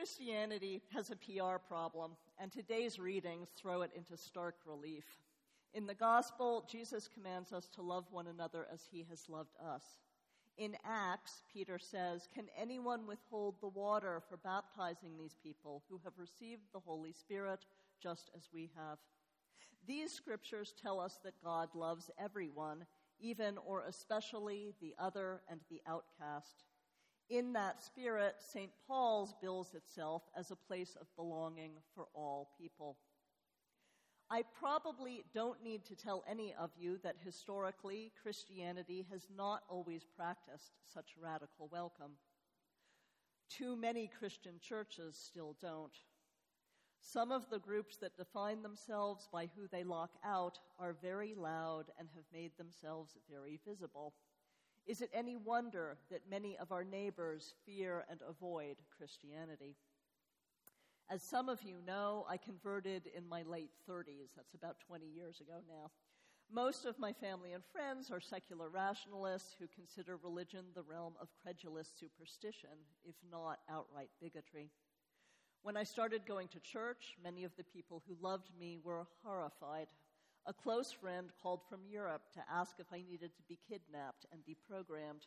Christianity has a PR problem, and today's readings throw it into stark relief. In the gospel, Jesus commands us to love one another as he has loved us. In Acts, Peter says, "Can anyone withhold the water for baptizing these people who have received the Holy Spirit just as we have?" These scriptures tell us that God loves everyone, even or especially the other and the outcast. In that spirit, St. Paul's bills itself as a place of belonging for all people. I probably don't need to tell any of you that historically Christianity has not always practiced such radical welcome. Too many Christian churches still don't. Some of the groups that define themselves by who they lock out are very loud and have made themselves very visible. Is it any wonder that many of our neighbors fear and avoid Christianity? As some of you know, I converted in my late 30s. That's about 20 years ago now. Most of my family and friends are secular rationalists who consider religion the realm of credulous superstition, if not outright bigotry. When I started going to church, many of the people who loved me were horrified. A close friend called from Europe to ask if I needed to be kidnapped and deprogrammed.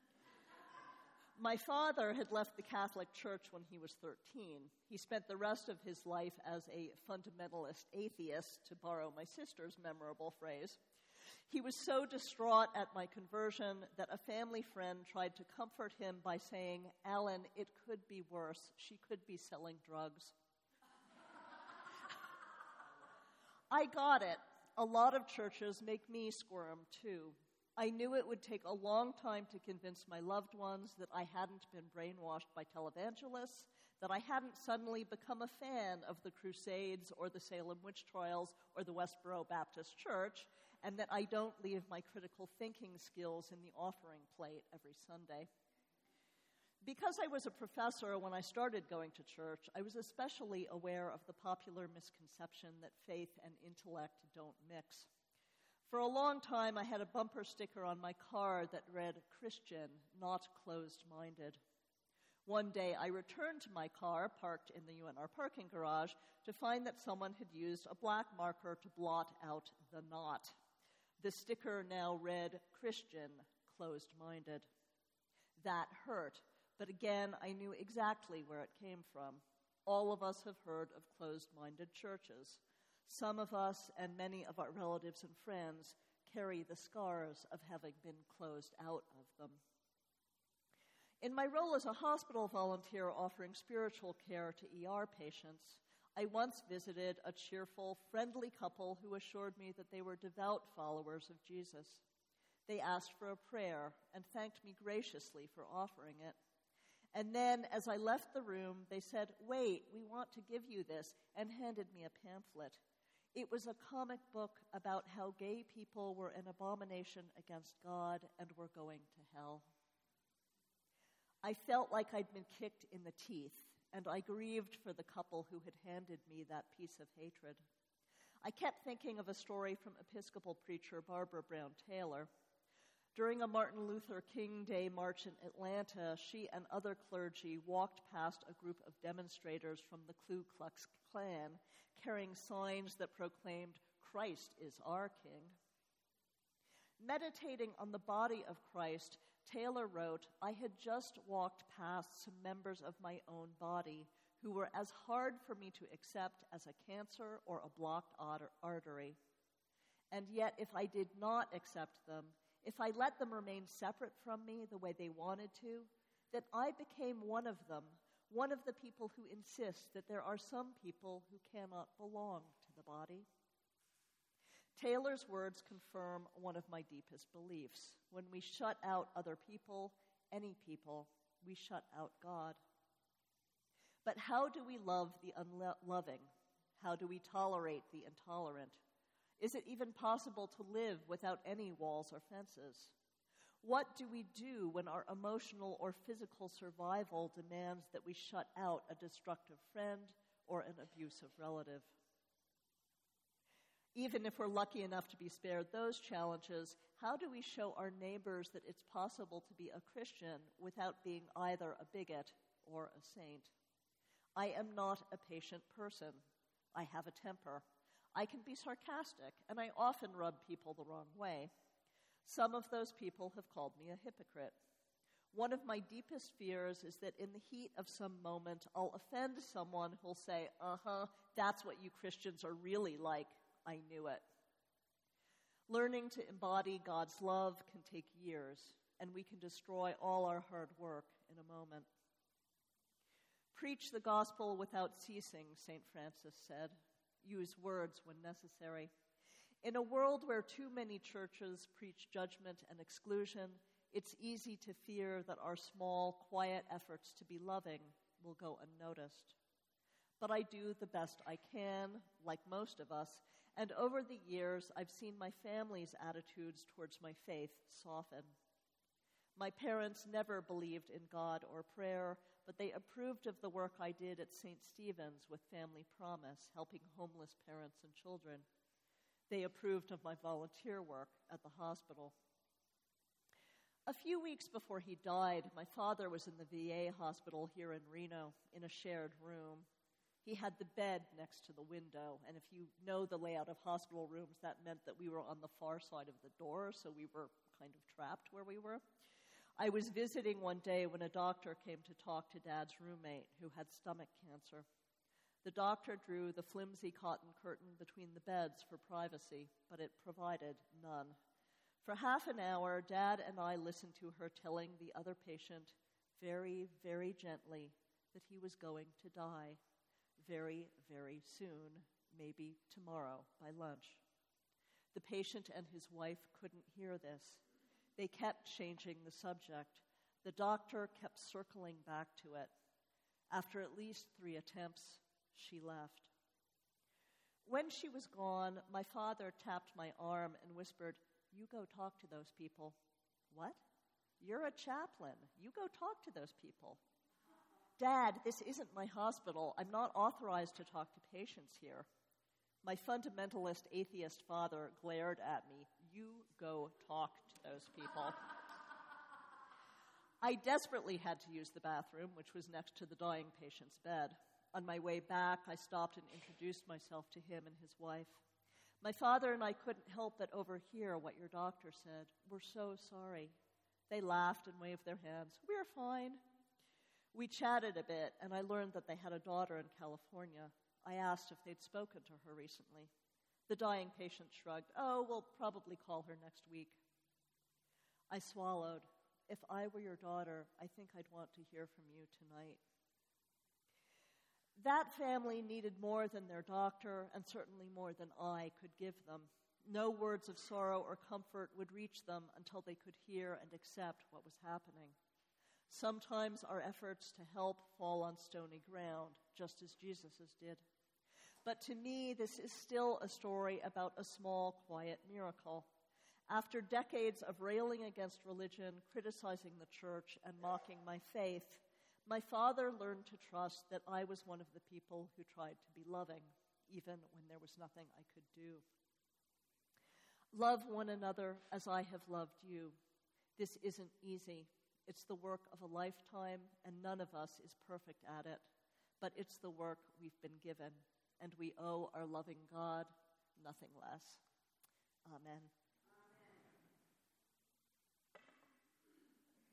My father had left the Catholic Church when he was 13. He spent the rest of his life as a fundamentalist atheist, to borrow my sister's memorable phrase. He was so distraught at my conversion that a family friend tried to comfort him by saying, "Alan, it could be worse. She could be selling drugs." I got it. A lot of churches make me squirm, too. I knew it would take a long time to convince my loved ones that I hadn't been brainwashed by televangelists, that I hadn't suddenly become a fan of the Crusades or the Salem witch trials or the Westboro Baptist Church, and that I don't leave my critical thinking skills in the offering plate every Sunday. Because I was a professor when I started going to church, I was especially aware of the popular misconception that faith and intellect don't mix. For a long time, I had a bumper sticker on my car that read, "Christian, not closed-minded." One day, I returned to my car, parked in the UNR parking garage, to find that someone had used a black marker to blot out the "not." The sticker now read, "Christian, closed-minded." That hurt, but again, I knew exactly where it came from. All of us have heard of closed-minded churches. Some of us and many of our relatives and friends carry the scars of having been closed out of them. In my role as a hospital volunteer offering spiritual care to ER patients, I once visited a cheerful, friendly couple who assured me that they were devout followers of Jesus. They asked for a prayer and thanked me graciously for offering it. And then, as I left the room, they said, "Wait, we want to give you this," and handed me a pamphlet. It was a comic book about how gay people were an abomination against God and were going to hell. I felt like I'd been kicked in the teeth, and I grieved for the couple who had handed me that piece of hatred. I kept thinking of a story from Episcopal preacher Barbara Brown Taylor. During a Martin Luther King Day march in Atlanta, she and other clergy walked past a group of demonstrators from the Ku Klux Klan carrying signs that proclaimed, "Christ is our King." Meditating on the body of Christ, Taylor wrote, "I had just walked past some members of my own body who were as hard for me to accept as a cancer or a blocked artery. And yet, if I did not accept them, if I let them remain separate from me the way they wanted to, then I became one of them, one of the people who insist that there are some people who cannot belong to the body." Taylor's words confirm one of my deepest beliefs. When we shut out other people, any people, we shut out God. But how do we love the unloving? How do we tolerate the intolerant? Is it even possible to live without any walls or fences? What do we do when our emotional or physical survival demands that we shut out a destructive friend or an abusive relative? Even if we're lucky enough to be spared those challenges, how do we show our neighbors that it's possible to be a Christian without being either a bigot or a saint? I am not a patient person. I have a temper. I can be sarcastic, and I often rub people the wrong way. Some of those people have called me a hypocrite. One of my deepest fears is that in the heat of some moment, I'll offend someone who'll say, that's what you Christians are really like. I knew it. Learning to embody God's love can take years, and we can destroy all our hard work in a moment. Preach the gospel without ceasing, St. Francis said. Use words when necessary. In a world where too many churches preach judgment and exclusion, it's easy to fear that our small, quiet efforts to be loving will go unnoticed. But I do the best I can, like most of us, and over the years I've seen my family's attitudes towards my faith soften. My parents never believed in God or prayer, but they approved of the work I did at St. Stephen's with Family Promise, helping homeless parents and children. They approved of my volunteer work at the hospital. A few weeks before he died, my father was in the VA hospital here in Reno in a shared room. He had the bed next to the window, and if you know the layout of hospital rooms, that meant that we were on the far side of the door, so we were kind of trapped where we were. I was visiting one day when a doctor came to talk to Dad's roommate who had stomach cancer. The doctor drew the flimsy cotton curtain between the beds for privacy, but it provided none. For half an hour, Dad and I listened to her telling the other patient very, very gently that he was going to die very, very soon, maybe tomorrow by lunch. The patient and his wife couldn't hear this. They kept changing the subject. The doctor kept circling back to it. After at least 3 attempts, she left. When she was gone, my father tapped my arm and whispered, "You go talk to those people." "What?" "You're a chaplain. You go talk to those people." "Dad, this isn't my hospital. I'm not authorized to talk to patients here." My fundamentalist atheist father glared at me. "You go talk to those people." I desperately had to use the bathroom, which was next to the dying patient's bed. On my way back, I stopped and introduced myself to him and his wife. "My father and I couldn't help but overhear what your doctor said. We're so sorry." They laughed and waved their hands. "We're fine." We chatted a bit, and I learned that they had a daughter in California. I asked if they'd spoken to her recently. The dying patient shrugged. "Oh, we'll probably call her next week." I swallowed. If I were your daughter, I think I'd want to hear from you tonight. That family needed more than their doctor, and certainly more than I could give them. No words of sorrow or comfort would reach them until they could hear and accept what was happening. Sometimes our efforts to help fall on stony ground, just as Jesus's did. But to me, this is still a story about a small, quiet miracle. After decades of railing against religion, criticizing the church, and mocking my faith, my father learned to trust that I was one of the people who tried to be loving, even when there was nothing I could do. Love one another as I have loved you. This isn't easy. It's the work of a lifetime, and none of us is perfect at it. But it's the work we've been given, and we owe our loving God nothing less. Amen.